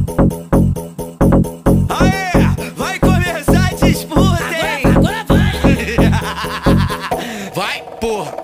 Aê, vai começar a disputa, hein? Agora vai! Vai, porra!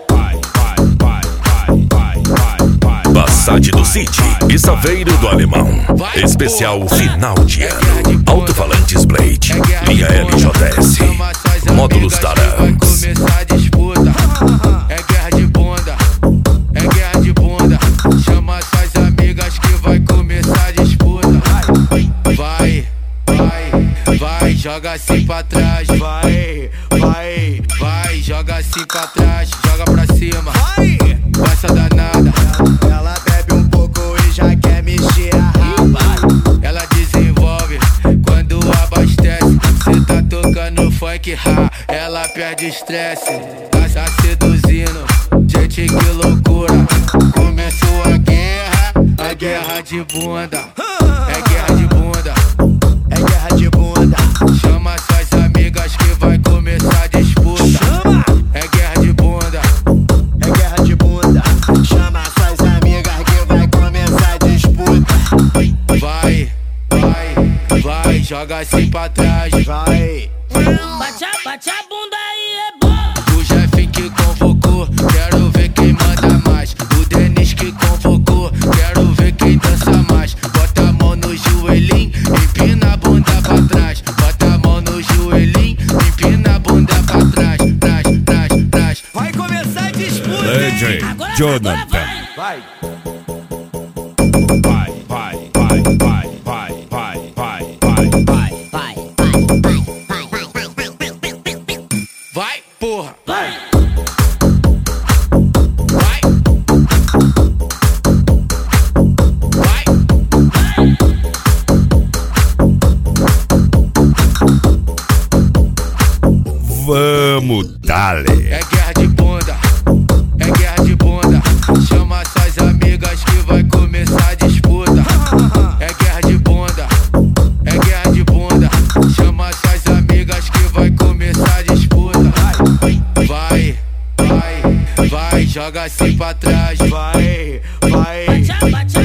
Passat do City e Saveiro do Alemão. Especial final de ano. Alto-falantes Blade, linha LJS, módulos Tarangs. Vai começar a disputa. É guerra de bunda, é guerra de bunda. Chama suas amigas que vai começar a disputa. Vai, vai, vai, joga assim pra trás. Vai, vai, vai, joga assim pra trás. Joga pra cima, vai, essa danada. Ela bebe um pouco e já quer mexer a raba. Ela desenvolve quando abastece. Cê tá tocando funk, ela perde estresse. Tá seduzindo, gente, que loucura. Começou a guerra de bunda. É guerra de bunda, é guerra de bunda. Chama suas amigas que vai começar a disputa. É guerra de bunda, é guerra de bunda. Chama suas amigas que vai começar a disputa. Vai, vai, vai, joga assim pra trás. Vai. Bate a bunda aí, é bom. O Jeff que convocou, quero ver quem manda mais. O Denis que convocou, quero ver quem dança mais. Bota a mão no joelhinho, empina a bunda pra trás. Bota a mão no joelhinho, empina a bunda pra trás. Trás, trás, trás. Vai começar a disputa, DJ Agora Jonathan. vai. Vai, porra. Vai! Vai. Vai. Vamos, dale. É guerra de bunda, é guerra de bunda. Chama suas amigas que vai começar a disputa. É guerra de bunda, é guerra de bunda. Chama suas amigas que vai começar a disputa. Vai, vai, vai, joga assim pra trás. Vai, vai. Bate